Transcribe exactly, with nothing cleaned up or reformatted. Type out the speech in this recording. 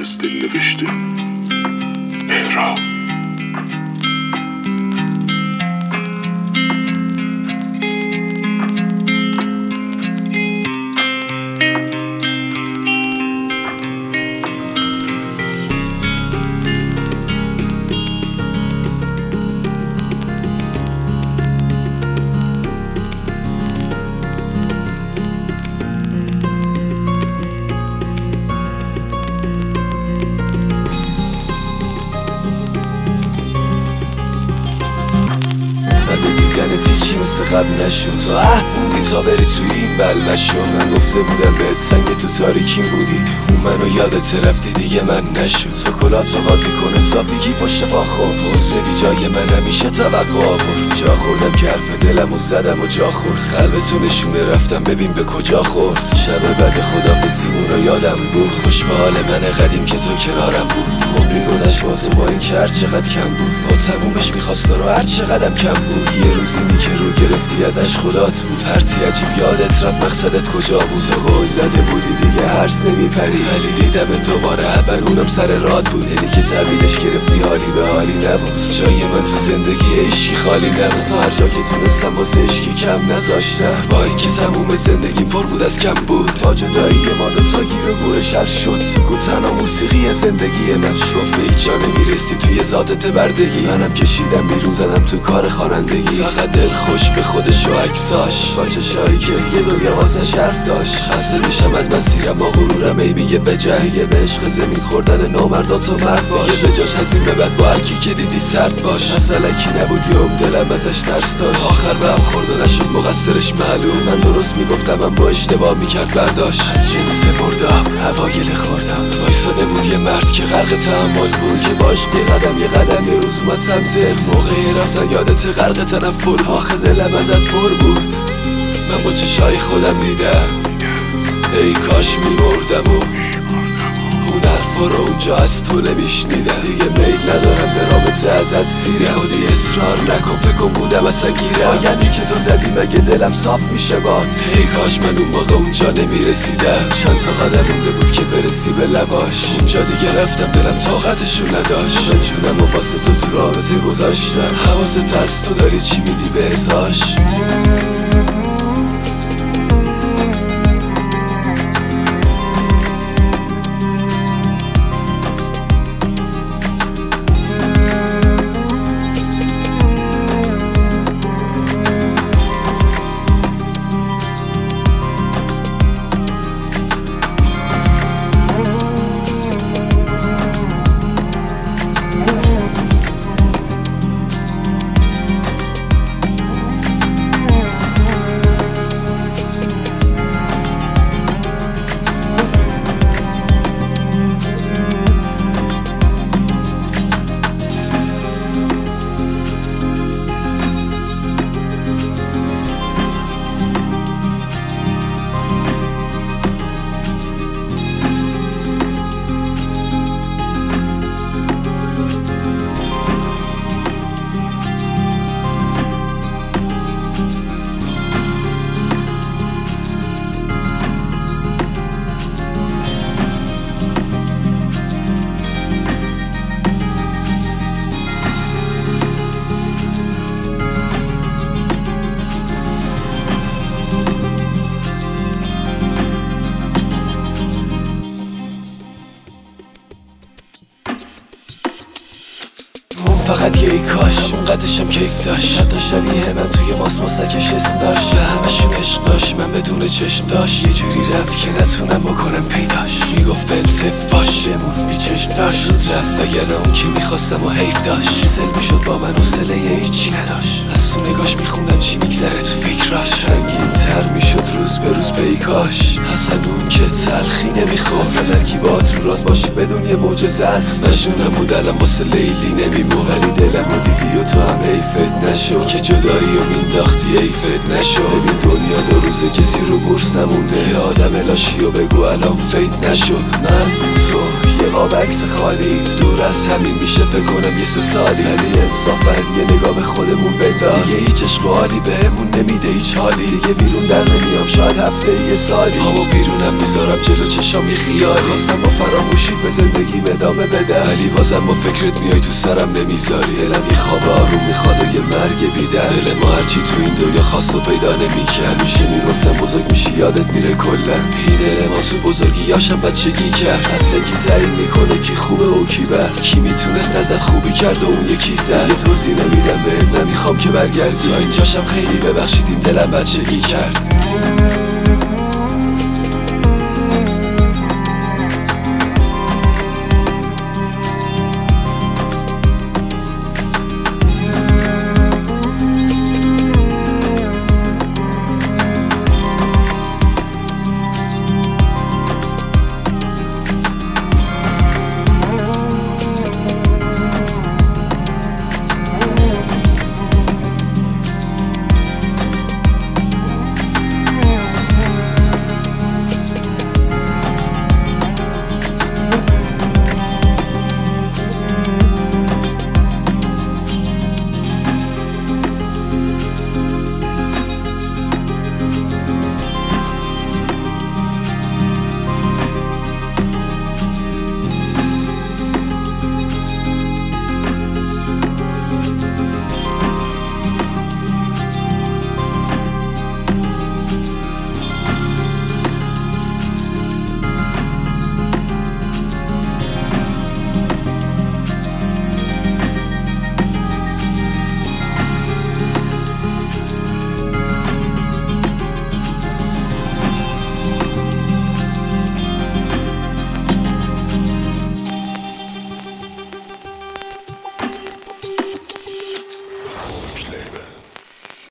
از دل نوشته. مهراب دیدنتی چی مثل قبل نشد، تو عهد موندی تا بری توی این بلبشو. من گفته بودم بهت سنگ تو تاریکیم بودی، اون منو یادت رفتی دیگه من نشد. سکولاتو قاضی کن صافیگی پشت پا خورد، حسن بی جای من همیشه توقع آورد. جا خوردم که حرف دلم و زدم و جا خورد، قلبتو نشونه رفتم ببین به کجا خورد. شب بعد خدافظیمون رو یادم بود، خوش به حال من قدیم که تو کنارم بود. عمری گذشت با تو با این که هر چقدر کم بود، با تمومش میخواست رو هر چقدرم کم بود. یه روزینی که رو گرفتی ازش خدات بود، هرتی عجیب یادت رفت مقصدت کجا بود. تو قول داده بودی دیگه هرز نمیپری، ولی دیدم دوباره اول اونم سر راد بود. دلی که طویلش گرفتی حالی به حالی نبود، جای من تو زندگی عشقی خالی نبود. تا هر جا که تونستم واسه عشقی کم نذاشتم، با اینکه تموم زندگی پر بود از کم بود. تا جدایی ما دوتا گیر و گور شل شد، سکوت تنها موسیقی زندگی من شد. به هیچ جا نمیرسی توی ذاتت بردگی، منم کشیدم بیرون زدم تو کار خوانندگی. فقط دل خوش به خودش و عکساش، با چشایی که یه دنیا واسش حرف داشت. خسته میشم از مسیرم با غرورم، ای میگه به جهیه به عشق زمین خوردن نامردا تو مرد باش. دیگه به جاش هزین به بعد با هرکی که دیدی سرد باش. مثلا کی نبودی ام دلم ازش ترس داشت، آخر به هم خورد و نشد مقصرش معلوم. من درست میگفتم من با اشتباه میکرد برداشت. از جنس مرداب اوایل خوردم، وایساده بود یه مرد که غرق تحمل بود، که باش یه قدم یه قدم یه روز اومد سمتت. موقعی رفتن یادت غرق تنفر، آخه دلم ازت پر بود. من با چشای خودم دیدم ای کاش میمردم و اون حرفا رو اونجا از تو نمیشنیدم. دیگه میل ندارم به رابطه ازت سیرم، خودی اصرار نکن فکر کن بودم اصلا گیرم. یعنی که تو زدی مگه دلم صاف میشه بات. ای کاش من اون موقع اونجا نمیرسیدم، چند تا قدم مونده بود که برسی به لباش. اونجا دیگه رفتم دلم طاقتشو نداشت، من جونم و واسه تو تو رابطه گذاشتم. حواست هست تو داری چی میدی به ازاش. فقط یه ای کاش اونقدرشم کیف داشت، حتی شبیه من توی ماسماسکش اسم داشت. به همشون عشق داشت من بدون چشم داشت، یه جوری رفت که نتونم بکنم پیداش. میگفت بهم صف باش بمون بی چشم داشت، زود رفت وگرنه اون که میخواستم و حیف داشت. کسل میشد با من حوصله هیچی نداشت، از تو نگاش میخوندم چی میگذره تو فکراش. رنگین تر میشد روز به روز به ای کاش، اصلا اون که تلخی نمیخورد. اصلا ترکیبات رو راست باشی بدون یه معجزه است. نشونم بود الان واسه لیلی نمیمون، ولی دلم رو دیدی و تو هم حیفت نشد که جدایی و مینداختی حیفت نشد. ببین دنیا دو روزه کسی رو بورس نمونده، یه آدم لاشی و بگو الان فیت نشد. من تو یه قاب عکس خالی، دور از همین میشه فکر کنم یه سه سالی، ولی انصافا یه نگاه به خودمون بنداز. دیگه هیچ عشق و حالی بهمون نمیده هیچ حالی، دیگه بیرون در نمیام شاید هفته یه سالی پامو بیرونم میذارم جلو چشام یه خیالی خواستم با فراموشید به زندگی ادامه بدم ولی بازم با فکرت میای تو سرم نمیذاری دلم یه خواب آروم میخواد و یه مرگ بیدر دل ما هرچی تو این دنیا خواست و پیدا نمیکرد همیشه میگفتم بزرگ میشی یادت میره کلا این دل ما تو بزرگیاشم بچگی کرد اصلا کی تعیین میکنه کی خوبه و کی بد کی میتونست ازت خوبی کرد و اون یکی زد یه توضیح نمیدم بهت نمیخوام که برگردی تا اینجاشم خیلی ببخشید این دلم بچگی کرد